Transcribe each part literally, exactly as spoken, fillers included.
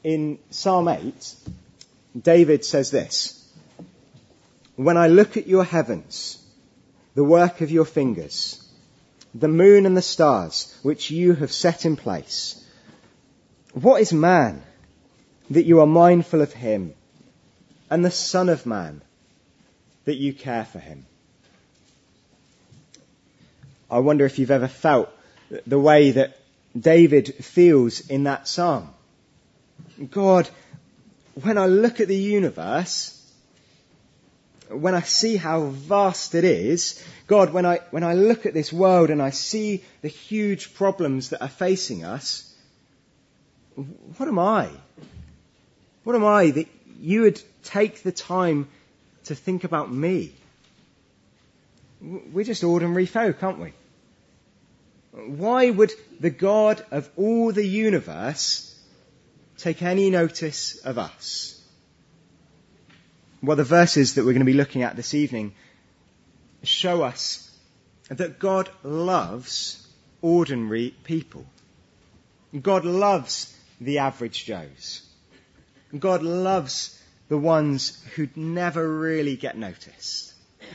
in Psalm eight, David says this: "When I look at your heavens, the work of your fingers, the moon and the stars which you have set in place, what is man that you are mindful of him, and the Son of Man that you care for him?" I wonder if you've ever felt the way that David feels in that psalm. God, when I look at the universe, when I see how vast it is, God, when I, when I look at this world and I see the huge problems that are facing us, what am I? What am I that you would take the time to think about me? We're just ordinary folk, aren't we? Why would the God of all the universe take any notice of us? Well, the verses that we're going to be looking at this evening show us that God loves ordinary people. God loves the average Joes. God loves the ones who never really get noticed.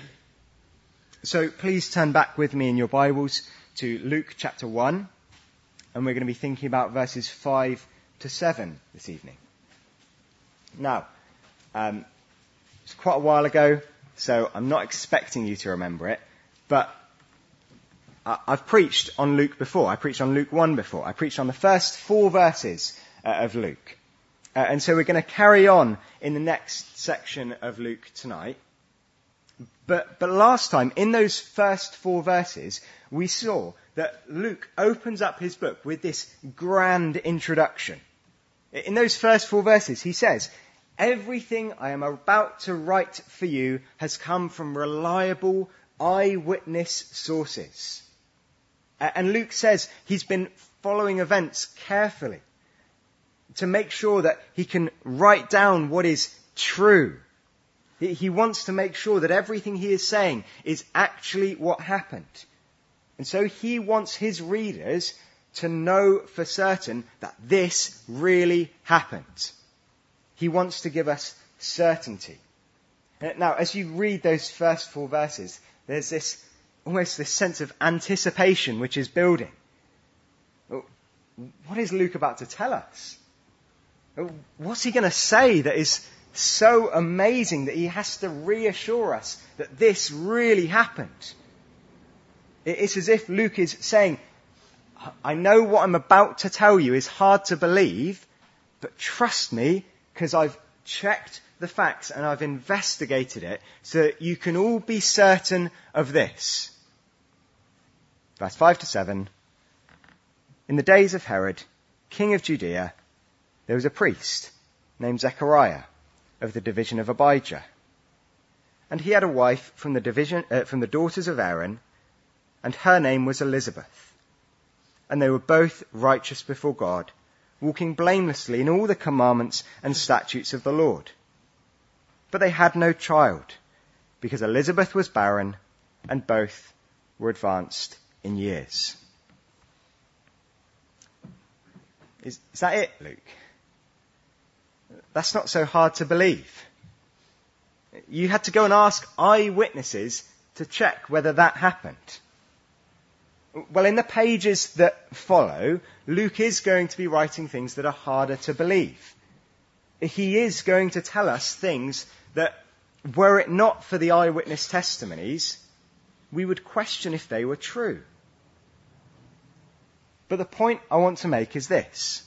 So please turn back with me in your Bibles to Luke chapter one, and we're going to be thinking about verses five to seven this evening. Now, um, it's quite a while ago, so I'm not expecting you to remember it, but I- I've preached on Luke before. I preached on Luke one before. I preached on the first four verses uh, of Luke. Uh, and so we're going to carry on in the next section of Luke tonight. But, but last time, in those first four verses, we saw that Luke opens up his book with this grand introduction. In those first four verses, he says, "Everything I am about to write for you has come from reliable eyewitness sources." And Luke says he's been following events carefully to make sure that he can write down what is true. He wants to make sure that everything he is saying is actually what happened. And so he wants his readers to know for certain that this really happened. He wants to give us certainty. Now, as you read those first four verses, there's this, almost this sense of anticipation which is building. What is Luke about to tell us? What's he going to say that is so amazing that he has to reassure us that this really happened? It's as if Luke is saying, I know what I'm about to tell you is hard to believe, but trust me, because I've checked the facts and I've investigated it so that you can all be certain of this. Verse five to seven. "In the days of Herod, king of Judea, there was a priest named Zechariah of the division of Abijah. And he had a wife from the division, uh, from the daughters of Aaron, and her name was Elizabeth. And they were both righteous before God, walking blamelessly in all the commandments and statutes of the Lord. But they had no child, because Elizabeth was barren, and both were advanced in years." Is, is that it, Luke? That's not so hard to believe. You had to go and ask eyewitnesses to check whether that happened. Well, in the pages that follow, Luke is going to be writing things that are harder to believe. He is going to tell us things that, were it not for the eyewitness testimonies, we would question if they were true. But the point I want to make is this.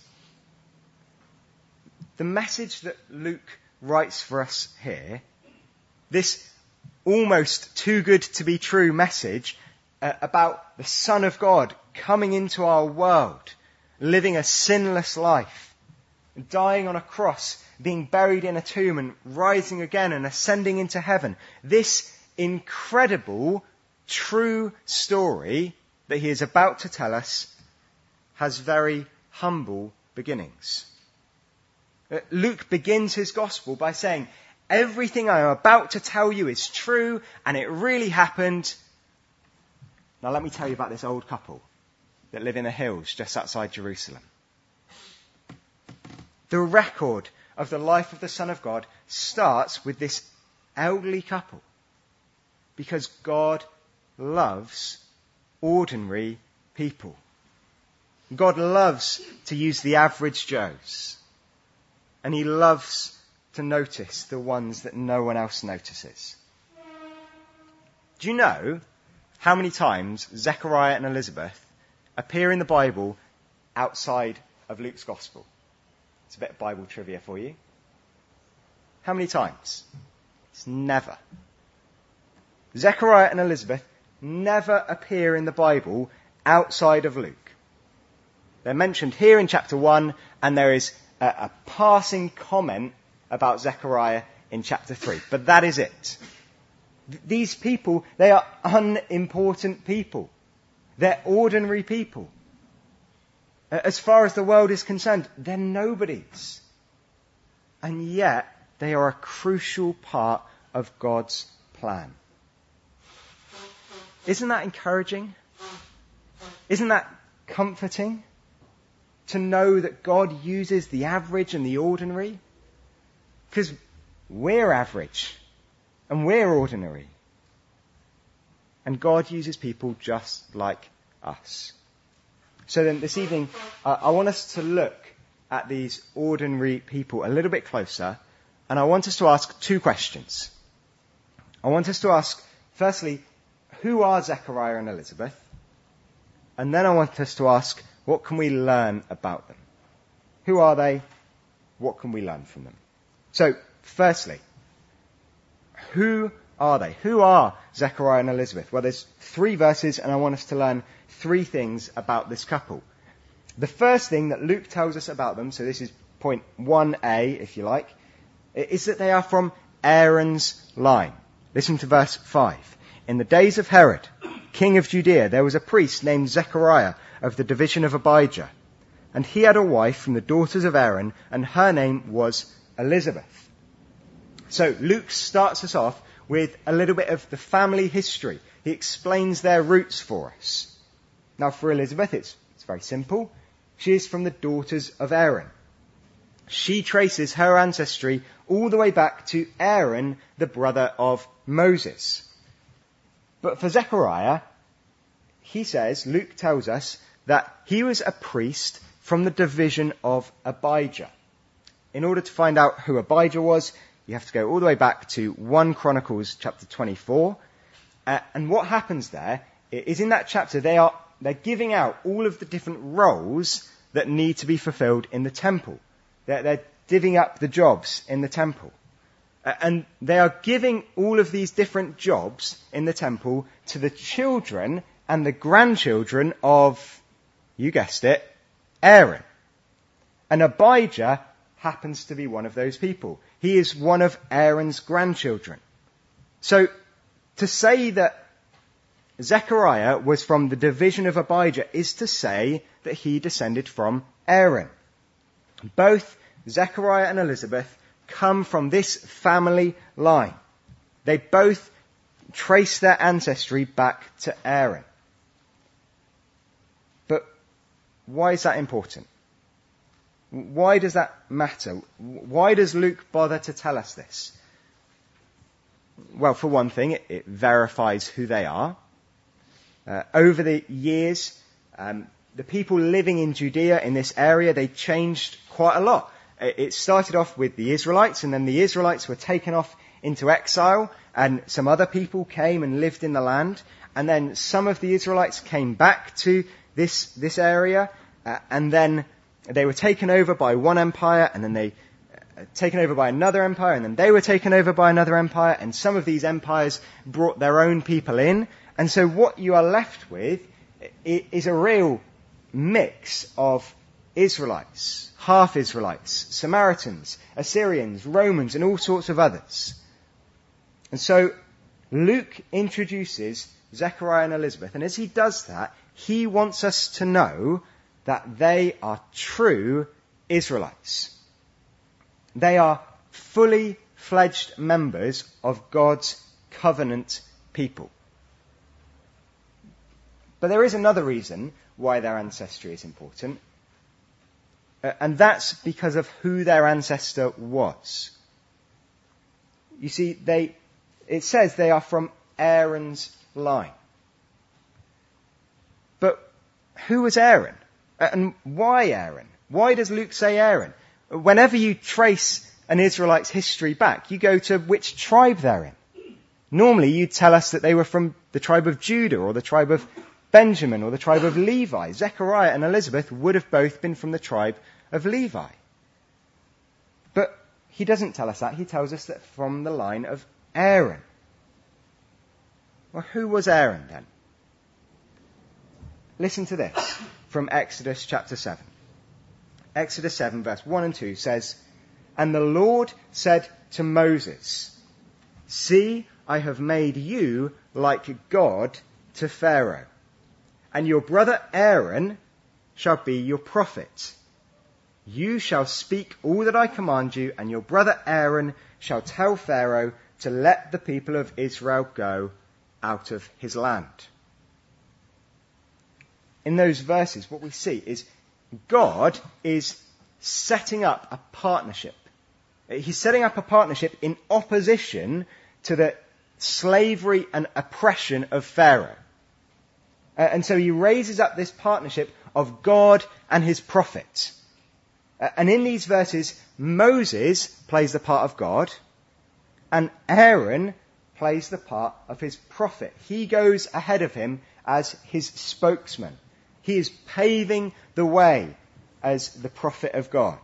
The message that Luke writes for us here, this almost too good to be true message uh, about the Son of God coming into our world, living a sinless life, dying on a cross, being buried in a tomb and rising again and ascending into heaven. This incredible, true story that he is about to tell us has very humble beginnings. Luke begins his gospel by saying, everything I am about to tell you is true and it really happened. Now let me tell you about this old couple that live in the hills just outside Jerusalem. The record of the life of the Son of God starts with this elderly couple, because God loves ordinary people. God loves to use the average Joes, and he loves to notice the ones that no one else notices. Do you know how many times Zechariah and Elizabeth appear in the Bible outside of Luke's Gospel? It's a bit of Bible trivia for you. How many times? It's never. Zechariah and Elizabeth never appear in the Bible outside of Luke. They're mentioned here in chapter one, and there is a, a passing comment about Zechariah in chapter three. But that is it. Th- these people, they are unimportant people. They're ordinary people. As far as the world is concerned, they're nobodies. And yet, they are a crucial part of God's plan. Isn't that encouraging? Isn't that comforting? To know that God uses the average and the ordinary? Because we're average and we're ordinary. And God uses people just like us. So then this evening, uh, I want us to look at these ordinary people a little bit closer, and I want us to ask two questions. I want us to ask, firstly, who are Zechariah and Elizabeth? And then I want us to ask, what can we learn about them? Who are they? What can we learn from them? So, firstly, who are they? Who are Zechariah and Elizabeth? Well, there's three verses, and I want us to learn three things about this couple. The first thing that Luke tells us about them, so this is point one A, if you like, is that they are from Aaron's line. Listen to verse five. In the days of Herod, king of Judea, there was a priest named Zechariah of the division of Abijah. And he had a wife from the daughters of Aaron, and her name was Elizabeth. So Luke starts us off with a little bit of the family history. He explains their roots for us. Now for Elizabeth, it's, it's very simple. She is from the daughters of Aaron. She traces her ancestry all the way back to Aaron, the brother of Moses. But for Zechariah, he says, Luke tells us, that he was a priest from the division of Abijah. In order to find out who Abijah was, you have to go all the way back to First Chronicles chapter twenty-four. Uh, and what happens there is in that chapter they are they're giving out all of the different roles that need to be fulfilled in the temple. They're, they're divvying up the jobs in the temple. Uh, and they are giving all of these different jobs in the temple to the children and the grandchildren of, you guessed it, Aaron. And Abijah happens to be one of those people. He is one of Aaron's grandchildren. So, to say that Zechariah was from the division of Abijah is to say that he descended from Aaron. Both Zechariah and Elizabeth come from this family line. They both trace their ancestry back to Aaron. But why is that important? Why does that matter? Why does Luke bother to tell us this? Well, for one thing, it, it verifies who they are. Uh, over the years, um, the people living in Judea, in this area, they changed quite a lot. It, it started off with the Israelites, and then the Israelites were taken off into exile, and some other people came and lived in the land. And then some of the Israelites came back to this, this area, uh, and then they were taken over by one empire, and then they uh, taken over by another empire, and then they were taken over by another empire, and some of these empires brought their own people in. And so what you are left with is a real mix of Israelites, half Israelites, Samaritans, Assyrians, Romans, and all sorts of others. And so Luke introduces Zechariah and Elizabeth, and as he does that, he wants us to know that they are true Israelites. They are fully fledged members of God's covenant people. But there is another reason why their ancestry is important. Uh, and that's because of who their ancestor was. You see, they, it says they are from Aaron's line. But who was Aaron? And why Aaron? Why does Luke say Aaron? Whenever you trace an Israelite's history back, you go to which tribe they're in. Normally you'd tell us that they were from the tribe of Judah or the tribe of Benjamin or the tribe of Levi. Zechariah and Elizabeth would have both been from the tribe of Levi. But he doesn't tell us that. He tells us that from the line of Aaron. Well, who was Aaron then? Listen to this from Exodus chapter seven. Exodus seven verse one and two says, "And the Lord said to Moses, 'See, I have made you like God to Pharaoh, and your brother Aaron shall be your prophet. You shall speak all that I command you, and your brother Aaron shall tell Pharaoh to let the people of Israel go out of his land.'" In those verses, what we see is God is setting up a partnership. He's setting up a partnership in opposition to the slavery and oppression of Pharaoh. Uh, and so he raises up this partnership of God and his prophet. Uh, and in these verses, Moses plays the part of God, and Aaron plays the part of his prophet. He goes ahead of him as his spokesman. He is paving the way as the prophet of God.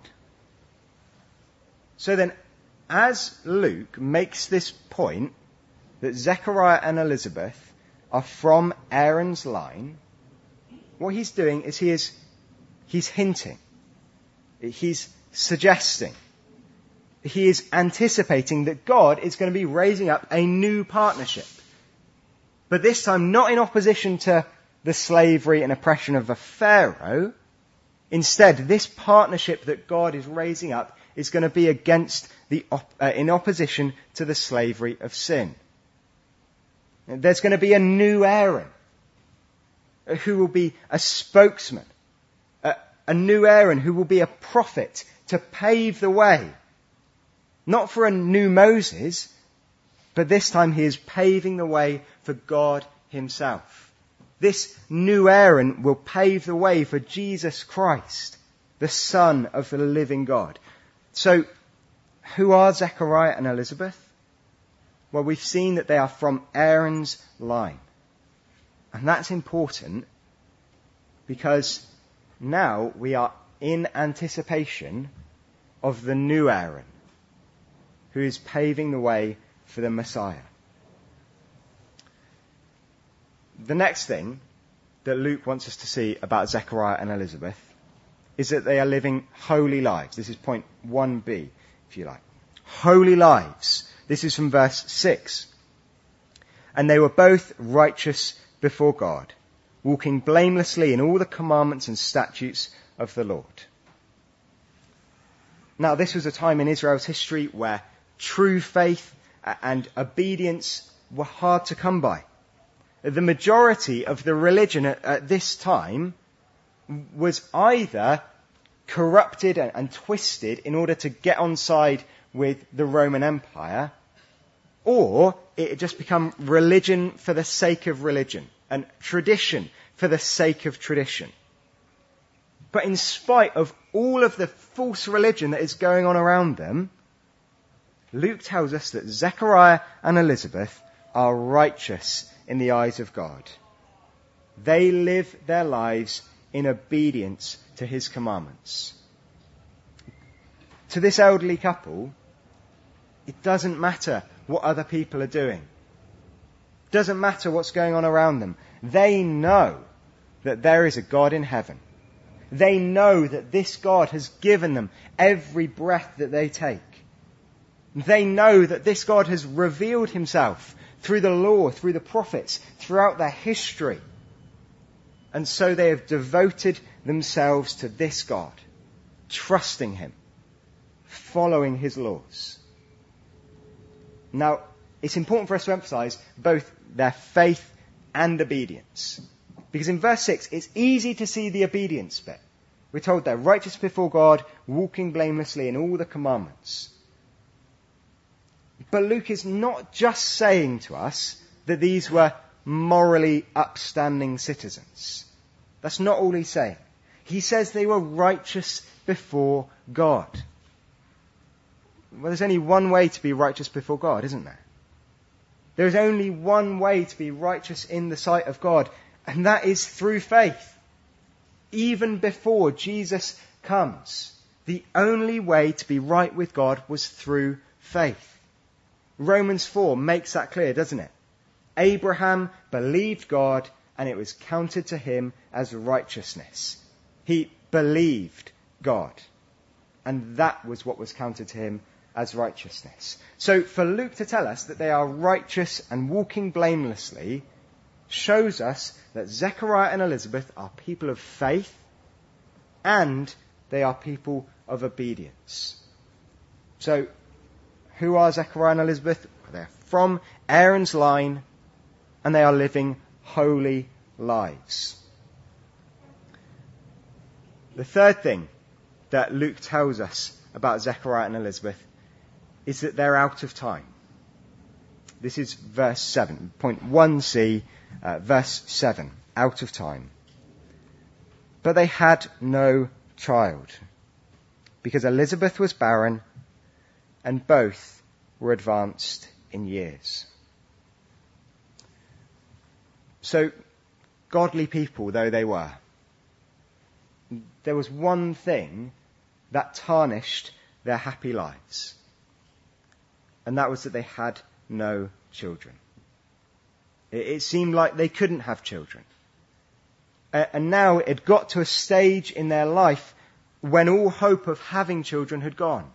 So then, as Luke makes this point that Zechariah and Elizabeth are from Aaron's line, what he's doing is he is he's hinting, he's suggesting, he is anticipating that God is going to be raising up a new partnership. But this time not in opposition to the slavery and oppression of the Pharaoh. Instead, this partnership that God is raising up is going to be against the op- uh, in opposition to the slavery of sin. There's going to be a new Aaron who will be a spokesman, a, a new Aaron who will be a prophet to pave the way. Not for a new Moses, but this time he is paving the way for God himself. This new Aaron will pave the way for Jesus Christ, the Son of the living God. So, who are Zechariah and Elizabeth? Well, we've seen that they are from Aaron's line. And that's important because now we are in anticipation of the new Aaron who is paving the way for the Messiah. The next thing that Luke wants us to see about Zechariah and Elizabeth is that they are living holy lives. This is point one B, if you like. Holy lives. This is from verse six. "And they were both righteous before God, walking blamelessly in all the commandments and statutes of the Lord." Now, this was a time in Israel's history where true faith and obedience were hard to come by. The majority of the religion at, at this time was either corrupted and, and twisted in order to get on side with the Roman Empire, or it had just become religion for the sake of religion, and tradition for the sake of tradition. But in spite of all of the false religion that is going on around them, Luke tells us that Zechariah and Elizabeth are righteous in the eyes of God. They live their lives in obedience to his commandments. To this elderly couple, it doesn't matter what other people are doing. It doesn't matter what's going on around them. They know that there is a God in heaven. They know that this God has given them every breath that they take. They know that this God has revealed himself through the law, through the prophets, throughout their history. And so they have devoted themselves to this God, trusting him, following his laws. Now, it's important for us to emphasize both their faith and obedience. Because in verse six, it's easy to see the obedience bit. We're told they're righteous before God, walking blamelessly in all the commandments. But Luke is not just saying to us that these were morally upstanding citizens. That's not all he's saying. He says they were righteous before God. Well, there's only one way to be righteous before God, isn't there? There is only one way to be righteous in the sight of God, and that is through faith. Even before Jesus comes, the only way to be right with God was through faith. Romans four makes that clear, doesn't it? Abraham believed God, and it was counted to him as righteousness. He believed God, and that was what was counted to him as righteousness. So for Luke to tell us that they are righteous and walking blamelessly shows us that Zechariah and Elizabeth are people of faith, and they are people of obedience. So who are Zechariah and Elizabeth? They're from Aaron's line, and they are living holy lives. The third thing that Luke tells us about Zechariah and Elizabeth is that they're out of time. This is verse seven, point one c, uh, verse seven, out of time. But they had no child, because Elizabeth was barren, and both were advanced in years. So, godly people though they were, there was one thing that tarnished their happy lives. And that was that they had no children. It, it seemed like they couldn't have children. Uh, and now it had got to a stage in their life when all hope of having children had gone.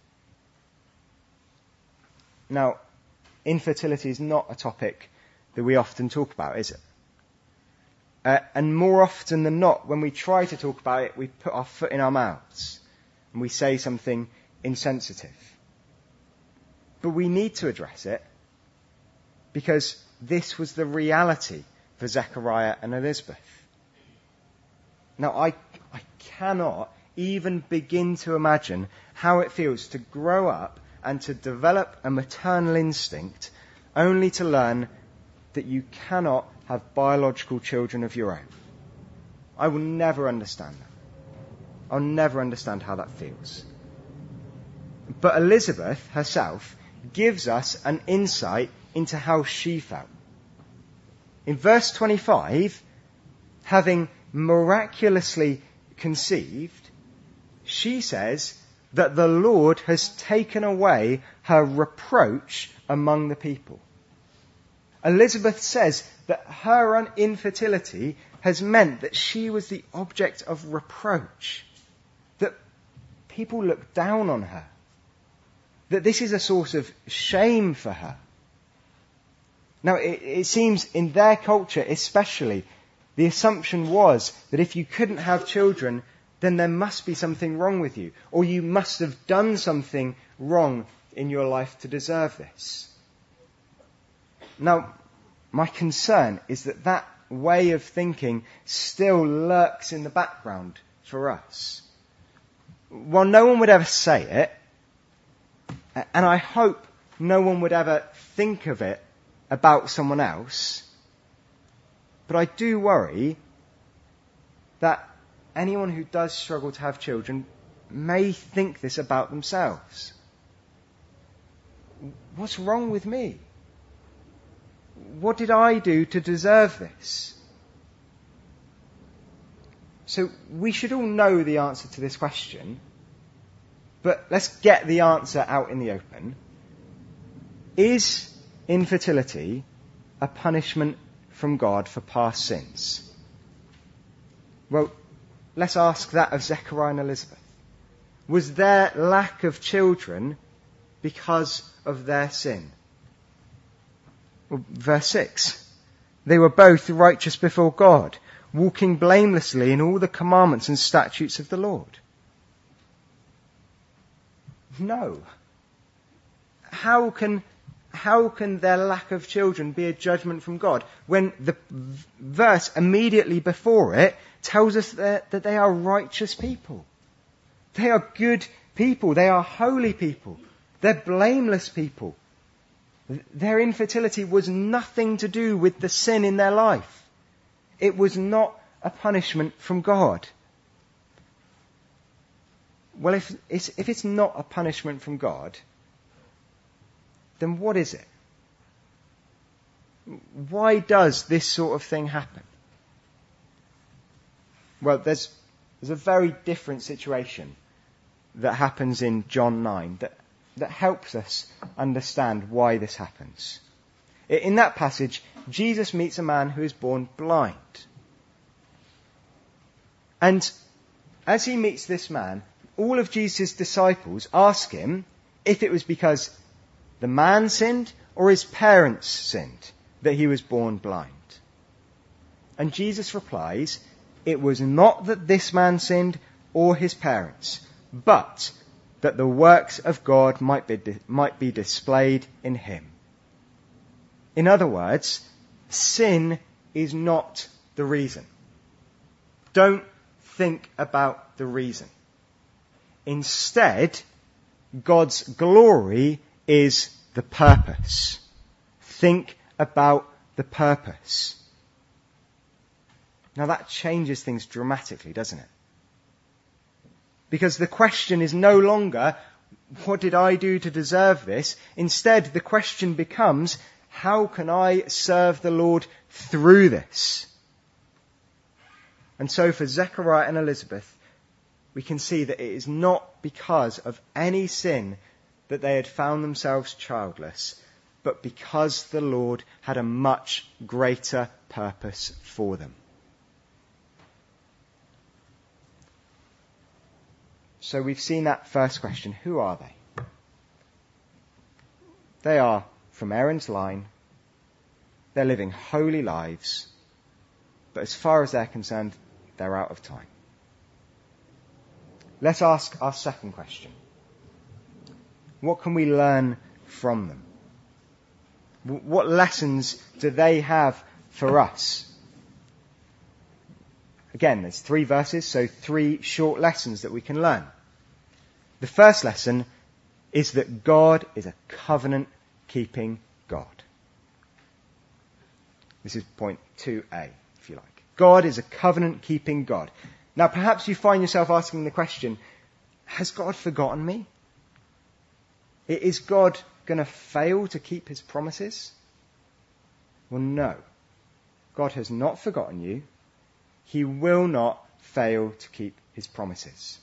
Now, infertility is not a topic that we often talk about, is it? Uh, and more often than not, when we try to talk about it, we put our foot in our mouths and we say something insensitive. But we need to address it because this was the reality for Zechariah and Elizabeth. Now, I, I cannot even begin to imagine how it feels to grow up and to develop a maternal instinct only to learn that you cannot have biological children of your own. I will never understand that. I'll never understand how that feels. But Elizabeth herself gives us an insight into how she felt. In verse twenty-five, having miraculously conceived, she says that the Lord has taken away her reproach among the people. Elizabeth says that her infertility has meant that she was the object of reproach, that people look down on her, that this is a source of shame for her. Now, it, it seems in their culture especially, the assumption was that if you couldn't have children, then there must be something wrong with you, or you must have done something wrong in your life to deserve this. Now, my concern is that that way of thinking still lurks in the background for us. While no one would ever say it, and I hope no one would ever think of it about someone else, but I do worry that anyone who does struggle to have children may think this about themselves. What's wrong with me? What did I do to deserve this? So we should all know the answer to this question, but let's get the answer out in the open. Is infertility a punishment from God for past sins? Well, let's ask that of Zechariah and Elizabeth. Was their lack of children because of their sin? Well, verse six. They were both righteous before God, walking blamelessly in all the commandments and statutes of the Lord. No. How can, how can their lack of children be a judgment from God when the v- verse immediately before it tells us that, that they are righteous people? They are good people. They are holy people. They're blameless people. Their infertility was nothing to do with the sin in their life. It was not a punishment from God. Well, if it's, if it's not a punishment from God, then what is it? Why does this sort of thing happen? Well, there's, there's a very different situation that happens in John nine that, that helps us understand why this happens. In that passage, Jesus meets a man who is born blind. And as he meets this man, all of Jesus' disciples ask him if it was because the man sinned or his parents sinned that he was born blind. And Jesus replies, it was not that this man sinned or his parents, but that the works of God might be, might be displayed in him. In other words, sin is not the reason. Don't think about the reason. Instead, God's glory is the purpose. Think about the purpose. Now that changes things dramatically, doesn't it? Because the question is no longer, what did I do to deserve this? Instead, the question becomes, how can I serve the Lord through this? And so for Zechariah and Elizabeth, we can see that it is not because of any sin that they had found themselves childless, but because the Lord had a much greater purpose for them. So we've seen that first question. Who are they? They are from Aaron's line. They're living holy lives. But as far as they're concerned, they're out of time. Let's ask our second question. What can we learn from them? What lessons do they have for us? Again, there's three verses, so three short lessons that we can learn. The first lesson is that God is a covenant-keeping God. This is point two A, if you like. God is a covenant-keeping God. Now, perhaps you find yourself asking the question, has God forgotten me? Is God going to fail to keep his promises? Well, no. God has not forgotten you. He will not fail to keep his promises.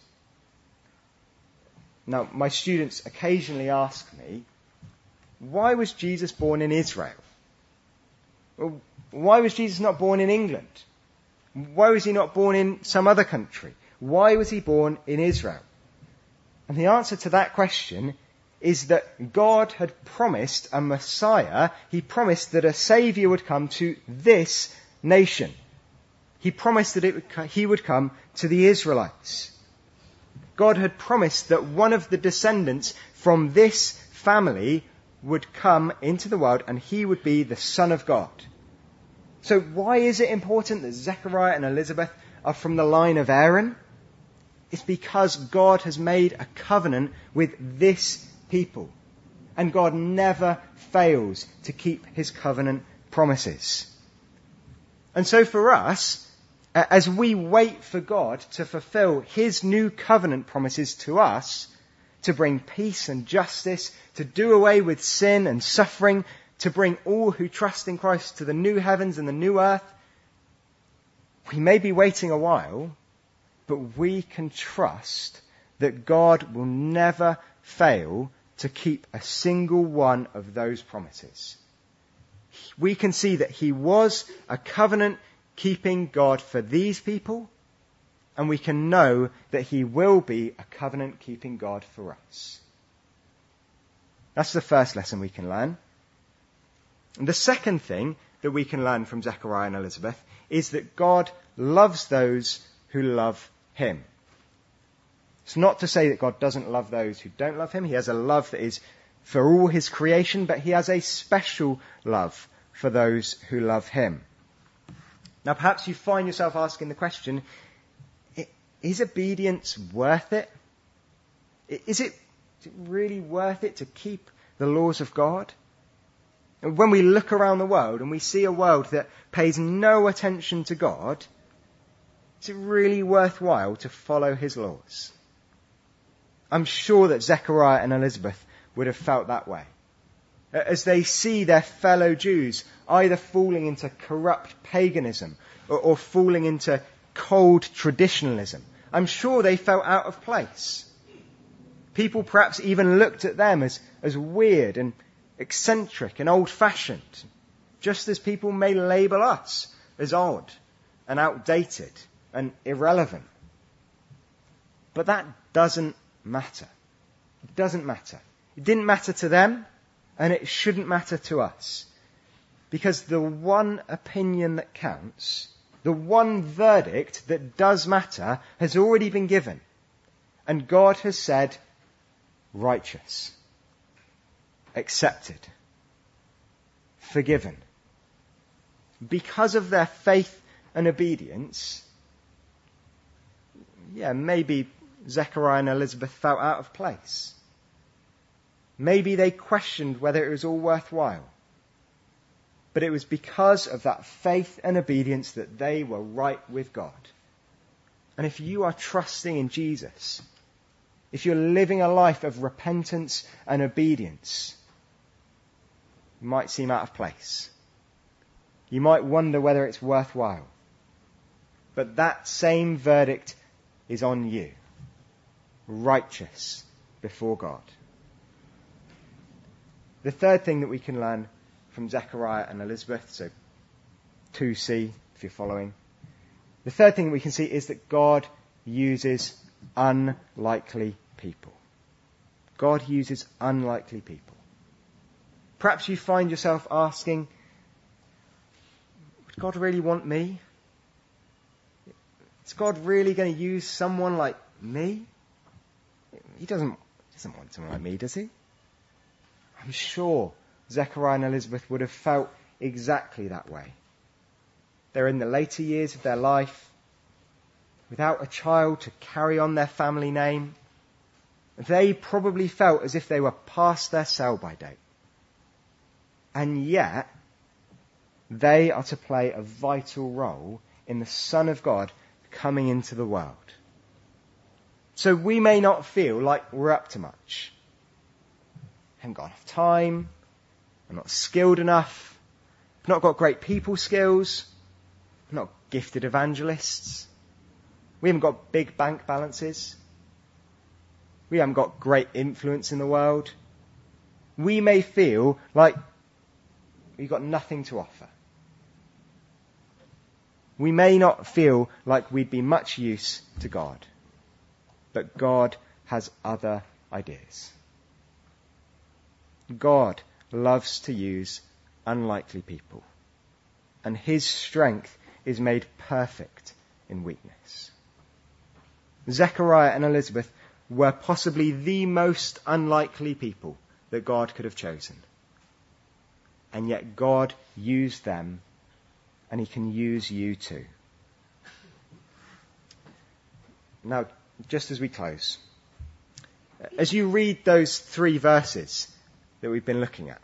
Now, my students occasionally ask me, why was Jesus born in Israel? Well, why was Jesus not born in England? Why was he not born in some other country? Why was he born in Israel? And the answer to that question is that God had promised a Messiah. He promised that a Saviour would come to this nation. He promised that it would, he would come to the Israelites. God had promised that one of the descendants from this family would come into the world and he would be the Son of God. So why is it important that Zechariah and Elizabeth are from the line of Aaron? It's because God has made a covenant with this people. And God never fails to keep his covenant promises. And so for us, as we wait for God to fulfill his new covenant promises to us, to bring peace and justice, to do away with sin and suffering, to bring all who trust in Christ to the new heavens and the new earth, we may be waiting a while, but we can trust that God will never fail to keep a single one of those promises. We can see that he was a covenant-keeping God for these people, and we can know that he will be a covenant-keeping God for us. That's the first lesson we can learn. And the second thing that we can learn from Zechariah and Elizabeth is that God loves those who love him. It's not to say that God doesn't love those who don't love him. He has a love that is for all his creation, but he has a special love for those who love him. Now perhaps you find yourself asking the question, is obedience worth it? Is it really worth it to keep the laws of God? When we look around the world and we see a world that pays no attention to God, is it really worthwhile to follow his laws? I'm sure that Zechariah and Elizabeth would have felt that way. As they see their fellow Jews either falling into corrupt paganism or, or falling into cold traditionalism, I'm sure they felt out of place. People perhaps even looked at them as, as weird and eccentric and old-fashioned, just as people may label us as odd and outdated and irrelevant. But that doesn't matter. It doesn't matter. It didn't matter to them, and it shouldn't matter to us. Because the one opinion that counts, the one verdict that does matter, has already been given. And God has said, righteous, accepted, forgiven. Because of their faith and obedience, yeah, maybe Zechariah and Elizabeth felt out of place. Maybe they questioned whether it was all worthwhile. But it was because of that faith and obedience that they were right with God. And if you are trusting in Jesus, if you're living a life of repentance and obedience, it might seem out of place. You might wonder whether it's worthwhile. But that same verdict is on you. Righteous before God. The third thing that we can learn from Zechariah and Elizabeth, so two C if you're following. The third thing we can see is that God uses unlikely people. God uses unlikely people. Perhaps you find yourself asking, would God really want me? Is God really going to use someone like me? He doesn't, doesn't want someone like me, does he? I'm sure Zechariah and Elizabeth would have felt exactly that way. They're in the later years of their life, without a child to carry on their family name. They probably felt as if they were past their sell-by date. And yet, they are to play a vital role in the Son of God coming into the world. So we may not feel like we're up to much. Haven't got enough time. I'm not skilled enough. I've not got great people skills. I'm not gifted evangelists. We haven't got big bank balances. We haven't got great influence in the world. We may feel like we've got nothing to offer. We may not feel like we'd be much use to God. But God has other ideas. God loves to use unlikely people. And his strength is made perfect in weakness. Zechariah and Elizabeth were possibly the most unlikely people that God could have chosen. And yet God used them, and he can use you too. Now, just as we close, as you read those three verses that we've been looking at,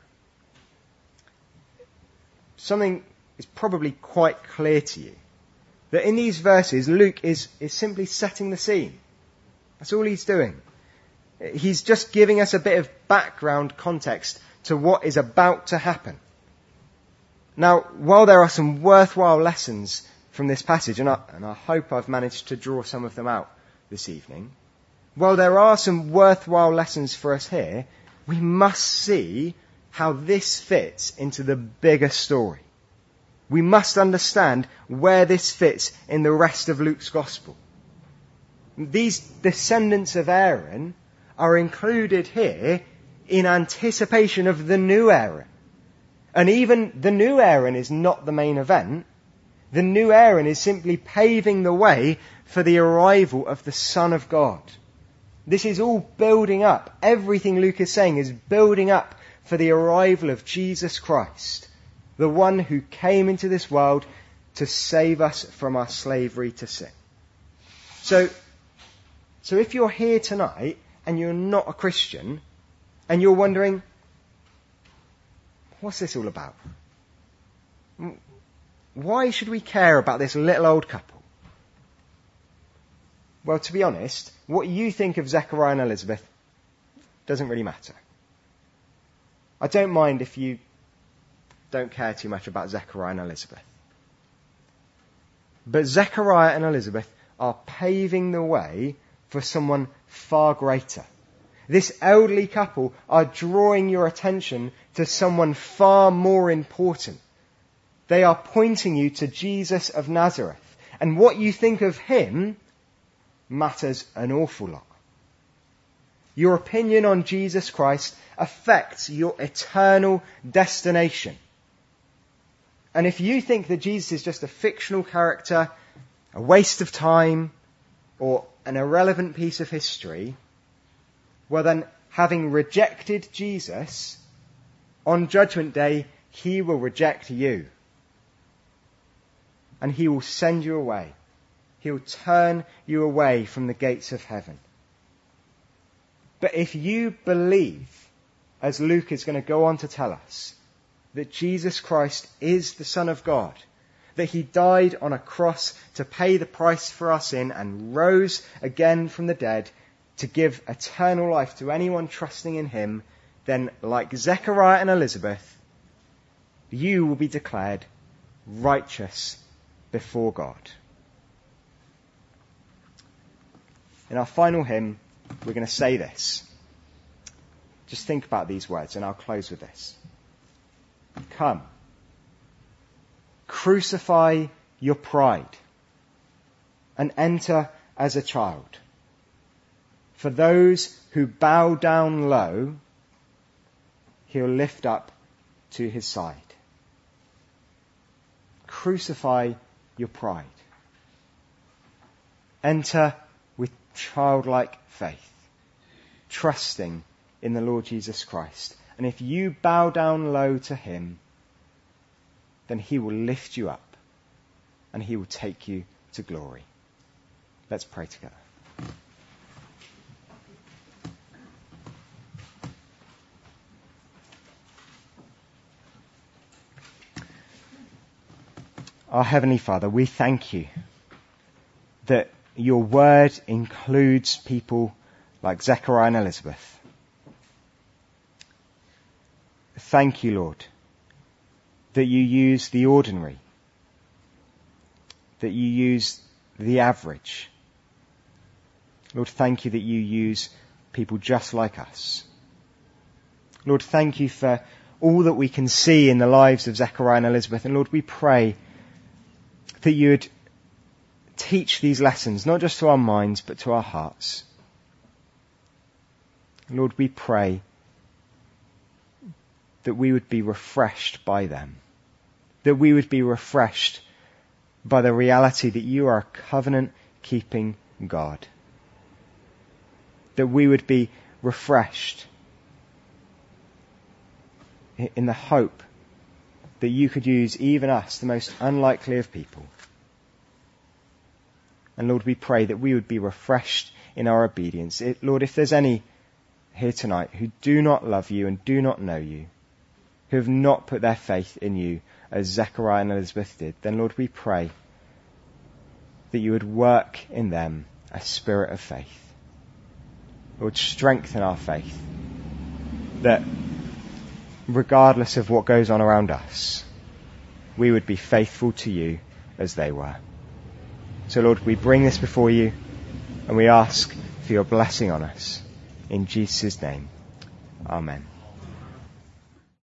something is probably quite clear to you. That in these verses, Luke is, is simply setting the scene. That's all he's doing. He's just giving us a bit of background context to what is about to happen. Now, while there are some worthwhile lessons from this passage, and I, and I hope I've managed to draw some of them out this evening, while there are some worthwhile lessons for us here, we must see how this fits into the bigger story. We must understand where this fits in the rest of Luke's gospel. These descendants of Aaron are included here in anticipation of the new Aaron. And even the new Aaron is not the main event. The new Aaron is simply paving the way for the arrival of the Son of God. This is all building up. Everything Luke is saying is building up for the arrival of Jesus Christ, the one who came into this world to save us from our slavery to sin. So, so if you're here tonight and you're not a Christian and you're wondering, what's this all about? Why should we care about this little old couple? Well, to be honest, what you think of Zechariah and Elizabeth doesn't really matter. I don't mind if you don't care too much about Zechariah and Elizabeth. But Zechariah and Elizabeth are paving the way for someone far greater. This elderly couple are drawing your attention to someone far more important. They are pointing you to Jesus of Nazareth. And what you think of him matters an awful lot. Your opinion on Jesus Christ affects your eternal destination. And if you think that Jesus is just a fictional character, a waste of time, or an irrelevant piece of history, well then, having rejected Jesus, on Judgment Day, he will reject you. And he will send you away. He will turn you away from the gates of heaven. But if you believe, as Luke is going to go on to tell us, that Jesus Christ is the Son of God, that he died on a cross to pay the price for our sin and rose again from the dead to give eternal life to anyone trusting in him, then like Zechariah and Elizabeth, you will be declared righteous before God. In our final hymn, we're going to say this. Just think about these words, and I'll close with this. Come, crucify your pride, and enter as a child. For those who bow down low, he'll lift up to his side. Crucify your pride. Enter with childlike faith, trusting in the Lord Jesus Christ. And if you bow down low to him, then he will lift you up and he will take you to glory. Let's pray together. Our Heavenly Father, we thank you that your word includes people like Zechariah and Elizabeth. Thank you, Lord, that you use the ordinary, that you use the average. Lord, thank you that you use people just like us. Lord, thank you for all that we can see in the lives of Zechariah and Elizabeth. And Lord, we pray that you would teach these lessons, not just to our minds, but to our hearts. Lord, we pray that we would be refreshed by them, that we would be refreshed by the reality that you are a covenant-keeping God, that we would be refreshed in the hope that you could use even us, the most unlikely of people. And Lord, we pray that we would be refreshed in our obedience. It, Lord, if there's any here tonight who do not love you and do not know you, who have not put their faith in you as Zechariah and Elizabeth did, then Lord, we pray that you would work in them a spirit of faith. Lord, strengthen our faith, that regardless of what goes on around us, we would be faithful to you as they were. So Lord, we bring this before you and we ask for your blessing on us. In Jesus' name, amen.